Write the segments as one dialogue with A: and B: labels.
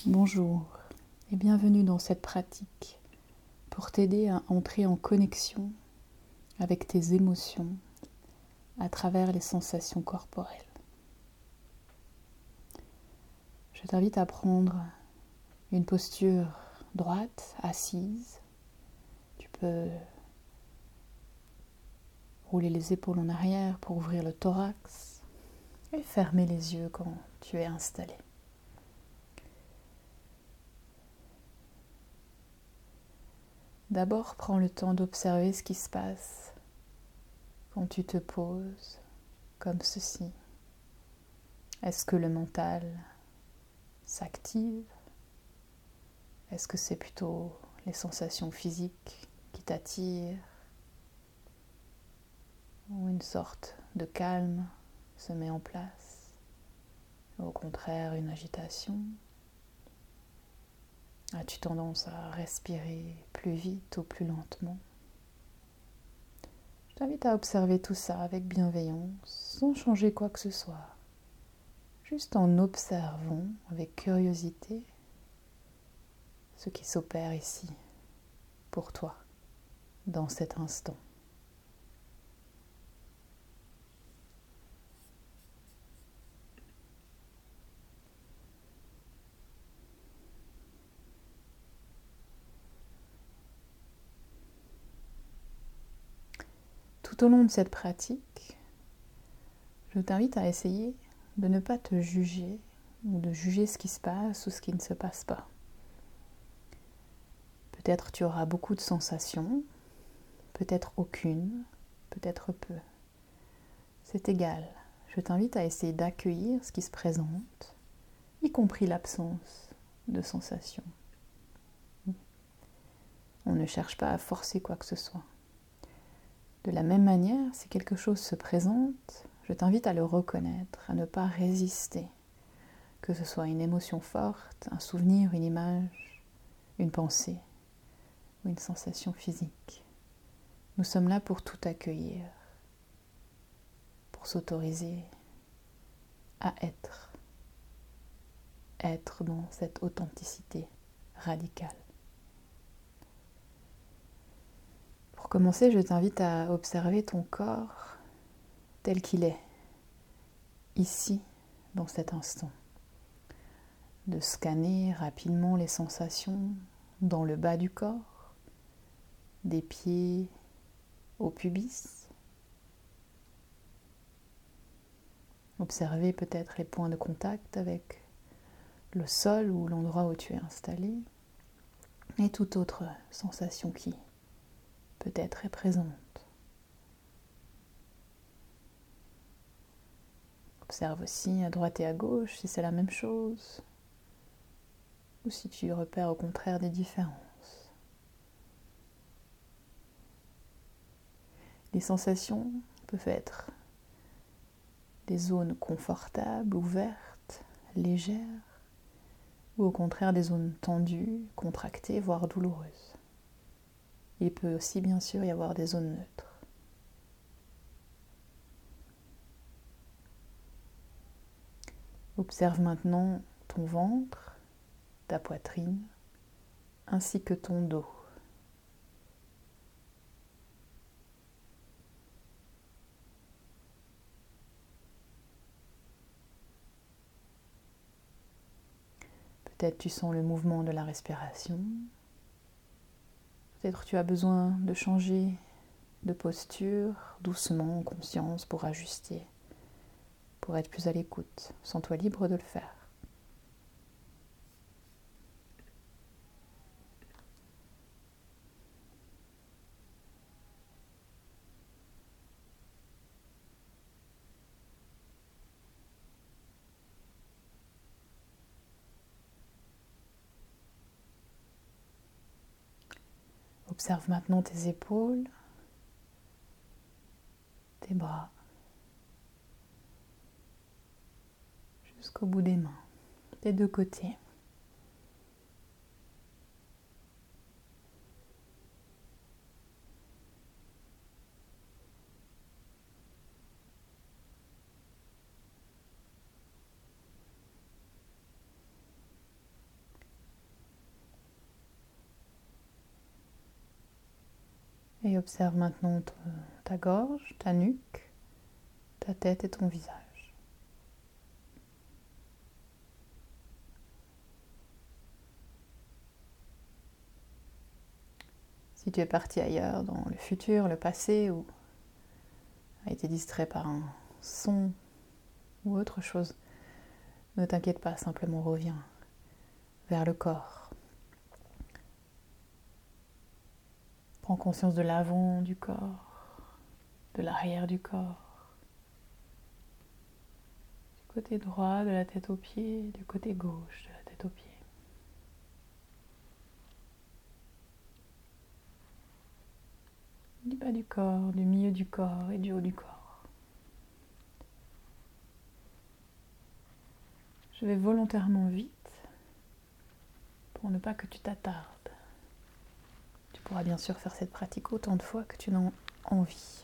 A: Bonjour et bienvenue dans cette pratique pour t'aider à entrer en connexion avec tes émotions à travers les sensations corporelles. Je t'invite à prendre une posture droite, assise. Tu peux rouler les épaules en arrière pour ouvrir le thorax et fermer les yeux quand tu es installé. D'abord, prends le temps d'observer ce qui se passe quand tu te poses comme ceci. Est-ce que le mental s'active? Est-ce que c'est plutôt les sensations physiques qui t'attirent? Ou une sorte de calme se met en place? Ou au contraire, une agitation? As-tu tendance à respirer plus vite ou plus lentement? Je t'invite à observer tout ça avec bienveillance, sans changer quoi que ce soit. Juste en observant avec curiosité ce qui s'opère ici, pour toi, dans cet instant. Tout au long de cette pratique, je t'invite à essayer de ne pas te juger ou de juger ce qui se passe ou ce qui ne se passe pas. Peut-être tu auras beaucoup de sensations, peut-être aucune, peut-être peu. C'est égal. Je t'invite à essayer d'accueillir ce qui se présente, y compris l'absence de sensations. On ne cherche pas à forcer quoi que ce soit. De la même manière, si quelque chose se présente, je t'invite à le reconnaître, à ne pas résister. Que ce soit une émotion forte, un souvenir, une image, une pensée ou une sensation physique. Nous sommes là pour tout accueillir, pour s'autoriser à être dans cette authenticité radicale. Pour commencer, je t'invite à observer ton corps tel qu'il est, ici, dans cet instant. De scanner rapidement les sensations dans le bas du corps, des pieds au pubis. Observer peut-être les points de contact avec le sol ou l'endroit où tu es installé et toute autre sensation qui peut-être est présente. Observe aussi à droite et à gauche si c'est la même chose ou si tu repères au contraire des différences. Les sensations peuvent être des zones confortables, ouvertes, légères, ou au contraire des zones tendues, contractées, voire douloureuses. Il peut aussi bien sûr y avoir des zones neutres. Observe maintenant ton ventre, ta poitrine, ainsi que ton dos. Peut-être tu sens le mouvement de la respiration. Peut-être tu as besoin de changer de posture doucement, en conscience, pour ajuster, pour être plus à l'écoute. Sens-toi libre de le faire. Observe maintenant tes épaules, tes bras, jusqu'au bout des mains, des deux côtés. Et observe maintenant ta gorge, ta nuque, ta tête et ton visage. Si tu es parti ailleurs, dans le futur, le passé, ou a été distrait par un son ou autre chose, ne t'inquiète pas, simplement reviens vers le corps. Prends conscience de l'avant du corps, de l'arrière du corps, du côté droit de la tête aux pieds, du côté gauche de la tête aux pieds. Du bas du corps, du milieu du corps et du haut du corps. Je vais volontairement vite pour ne pas que tu t'attardes. Tu pourras bien sûr faire cette pratique autant de fois que tu n'en as envie.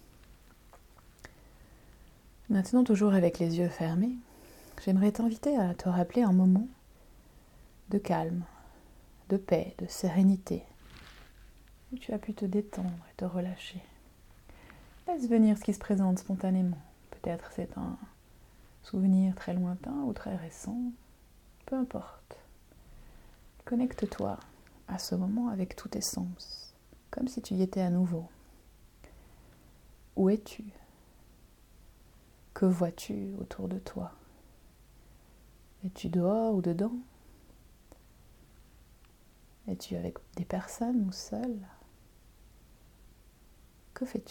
A: Maintenant, toujours avec les yeux fermés, j'aimerais t'inviter à te rappeler un moment de calme, de paix, de sérénité, où tu as pu te détendre et te relâcher. Laisse venir ce qui se présente spontanément. Peut-être c'est un souvenir très lointain ou très récent, peu importe. Connecte-toi à ce moment avec tous tes sens, comme si tu y étais à nouveau. Où es-tu ? Que vois-tu autour de toi ? Es-tu dehors ou dedans ? Es-tu avec des personnes ou seul ? Que fais-tu ?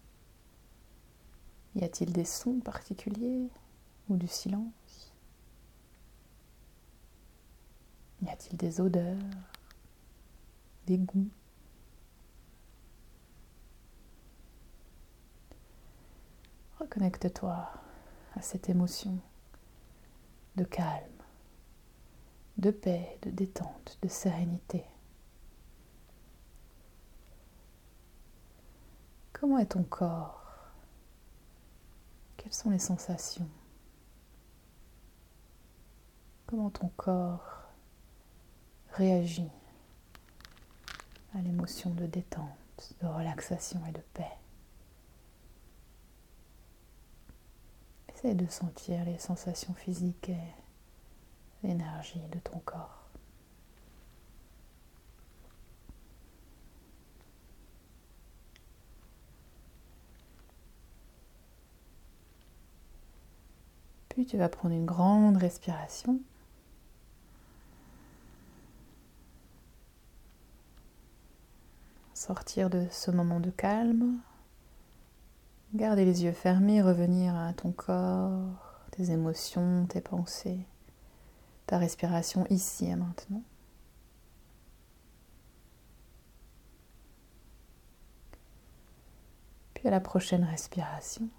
A: Y a-t-il des sons particuliers ou du silence ? Y a-t-il des odeurs, des goûts ? Reconnecte-toi à cette émotion de calme, de paix, de détente, de sérénité. Comment est ton corps ? Quelles sont les sensations ? Comment ton corps réagit à l'émotion de détente, de relaxation et de paix ? Essaye de sentir les sensations physiques et l'énergie de ton corps. Puis tu vas prendre une grande respiration. Sortir de ce moment de calme. Garder les yeux fermés, revenir à ton corps, tes émotions, tes pensées, ta respiration ici et maintenant. Puis à la prochaine respiration,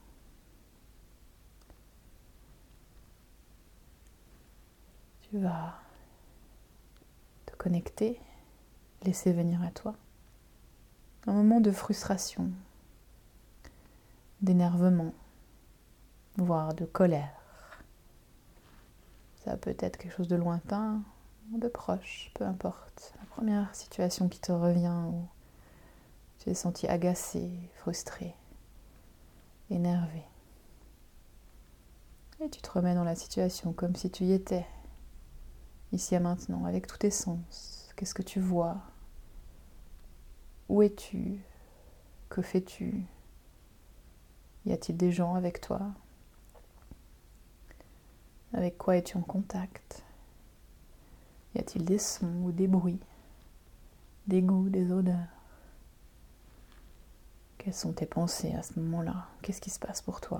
A: tu vas te connecter, laisser venir à toi un moment de frustration, d'énervement, voire de colère. Ça peut être quelque chose de lointain, de proche, peu importe. La première situation qui te revient où tu t'es senti agacé, frustré, énervé. Et tu te remets dans la situation comme si tu y étais, ici et maintenant, avec tous tes sens. Qu'est-ce que tu vois ? Où es-tu ? Que fais-tu ? Y a-t-il des gens avec toi ? Avec quoi es-tu en contact ? Y a-t-il des sons ou des bruits ? Des goûts, des odeurs ? Quelles sont tes pensées à ce moment-là ? Qu'est-ce qui se passe pour toi ?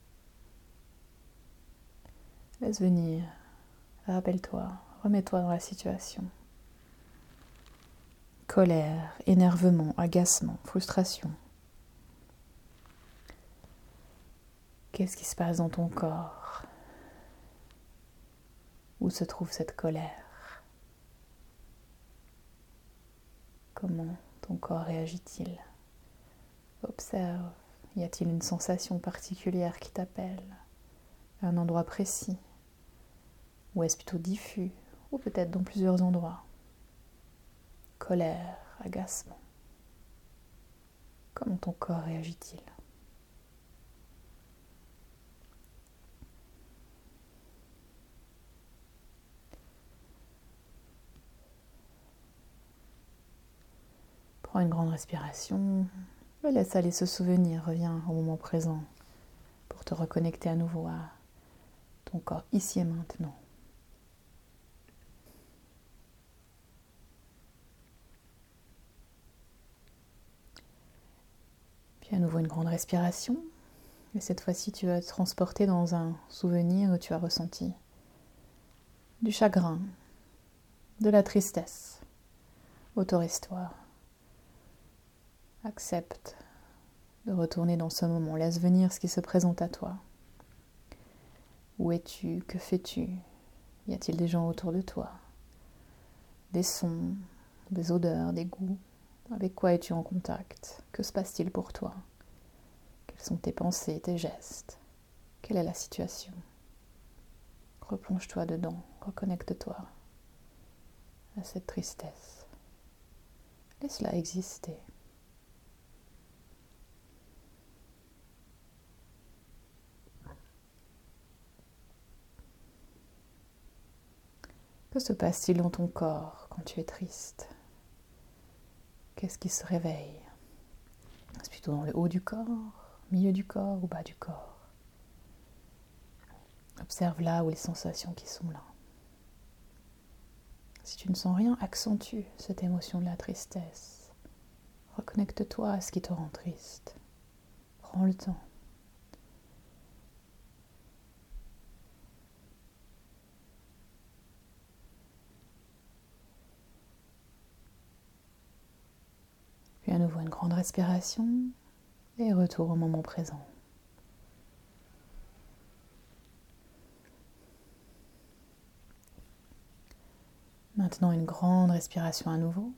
A: Laisse venir, rappelle-toi, remets-toi dans la situation. Colère, énervement, agacement, frustration. Qu'est-ce qui se passe dans ton corps ? Où se trouve cette colère ? Comment ton corps réagit-il ? Observe, y a-t-il une sensation particulière qui t'appelle ? Un endroit précis ? Ou est-ce plutôt diffus ? Ou peut-être dans plusieurs endroits ? Colère, agacement. Comment ton corps réagit-il? Prends une grande respiration et laisse aller ce souvenir. Reviens au moment présent pour te reconnecter à nouveau à ton corps ici et maintenant. Puis à nouveau une grande respiration. Et cette fois-ci, tu vas te transporter dans un souvenir où tu as ressenti du chagrin, de la tristesse. Autorise-toi. Accepte de retourner dans ce moment. Laisse venir ce qui se présente à toi. Où es-tu? Que fais-tu? Y a-t-il des gens autour de toi? Des sons, des odeurs, des goûts? Avec quoi es-tu en contact? Que se passe-t-il pour toi? Quelles sont tes pensées, tes gestes? Quelle est la situation? Replonge-toi dedans, reconnecte-toi à cette tristesse. Laisse-la exister. Que se passe-t-il dans ton corps quand tu es triste? Qu'est-ce qui se réveille? Est-ce plutôt dans le haut du corps, milieu du corps ou bas du corps? Observe là où les sensations qui sont là. Si tu ne sens rien, accentue cette émotion de la tristesse. Reconnecte-toi à ce qui te rend triste. Prends le temps. Puis à nouveau une grande respiration et retour au moment présent. Maintenant une grande respiration à nouveau.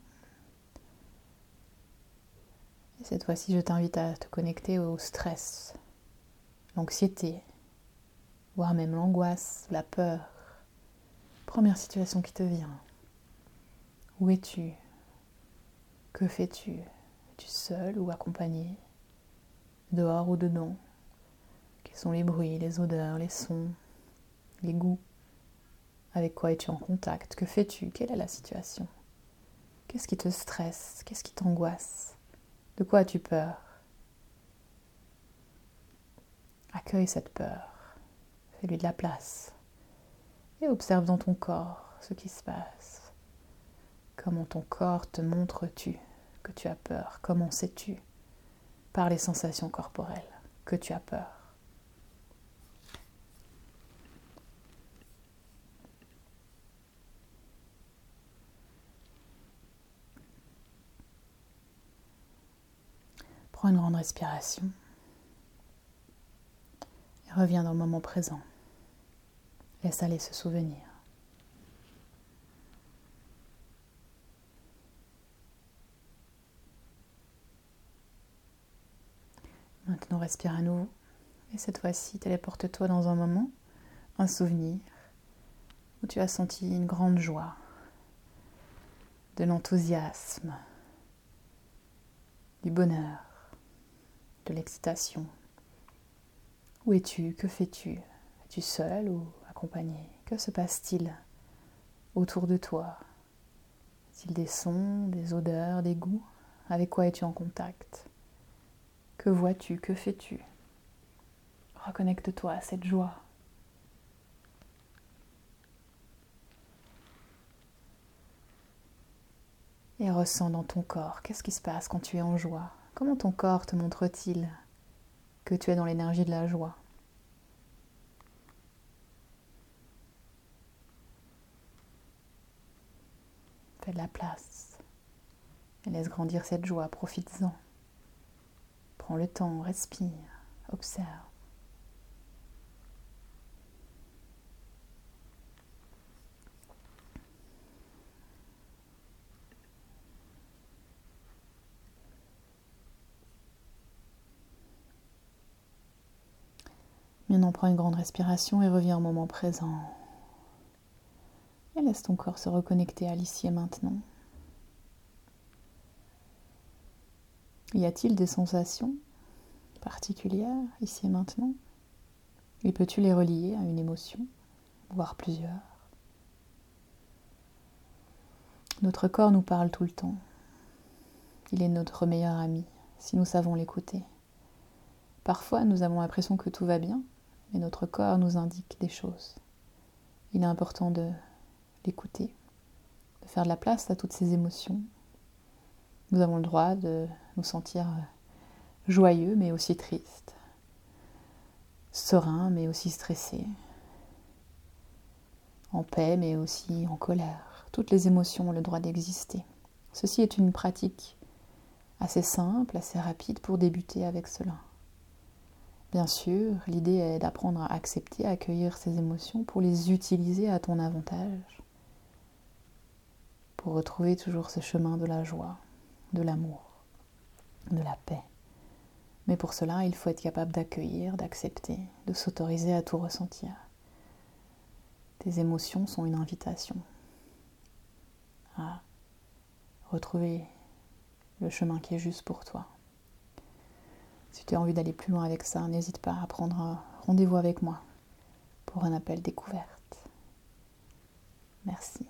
A: Et cette fois-ci, je t'invite à te connecter au stress, l'anxiété, voire même l'angoisse, la peur. Première situation qui te vient. Où es-tu? Que fais-tu? Es-tu seul ou accompagné? Dehors ou dedans? Quels sont les bruits, les odeurs, les sons, les goûts? Avec quoi es-tu en contact? Que fais-tu? Quelle est la situation? Qu'est-ce qui te stresse? Qu'est-ce qui t'angoisse? De quoi as-tu peur? Accueille cette peur. Fais-lui de la place. Et observe dans ton corps ce qui se passe. Comment ton corps te montre-tu que tu as peur? Comment sais-tu, par les sensations corporelles, que tu as peur? Prends une grande respiration et reviens dans le moment présent. Laisse aller ce souvenir. Maintenant, respire à nouveau. Et cette fois-ci, téléporte-toi dans un moment, un souvenir, où tu as senti une grande joie, de l'enthousiasme, du bonheur, de l'excitation. Où es-tu? Que fais-tu? Es-tu seul ou accompagné? Que se passe-t-il autour de toi? Y a-t-il des sons, des odeurs, des goûts? Avec quoi es-tu en contact? Que vois-tu? Que fais-tu? Reconnecte-toi à cette joie. Et ressens dans ton corps, qu'est-ce qui se passe quand tu es en joie? Comment ton corps te montre-t-il que tu es dans l'énergie de la joie? Fais de la place et laisse grandir cette joie, profites-en. Prends le temps, respire, observe. Maintenant, prends une grande respiration et reviens au moment présent. Et laisse ton corps se reconnecter à l'ici et maintenant. Y a-t-il des sensations particulières ici et maintenant? Et peux-tu les relier à une émotion, voire plusieurs? Notre corps nous parle tout le temps. Il est notre meilleur ami, si nous savons l'écouter. Parfois, nous avons l'impression que tout va bien, mais notre corps nous indique des choses. Il est important de l'écouter, de faire de la place à toutes ces émotions. Nous avons le droit de nous sentir joyeux, mais aussi tristes, sereins, mais aussi stressés, en paix, mais aussi en colère. Toutes les émotions ont le droit d'exister. Ceci est une pratique assez simple, assez rapide pour débuter avec cela. Bien sûr, l'idée est d'apprendre à accepter, à accueillir ces émotions pour les utiliser à ton avantage, pour retrouver toujours ce chemin de la joie, de l'amour, de la paix. Mais pour cela, il faut être capable d'accueillir, d'accepter, de s'autoriser à tout ressentir. Tes émotions sont une invitation à retrouver le chemin qui est juste pour toi. Si tu as envie d'aller plus loin avec ça, n'hésite pas à prendre un rendez-vous avec moi pour un appel découverte. Merci.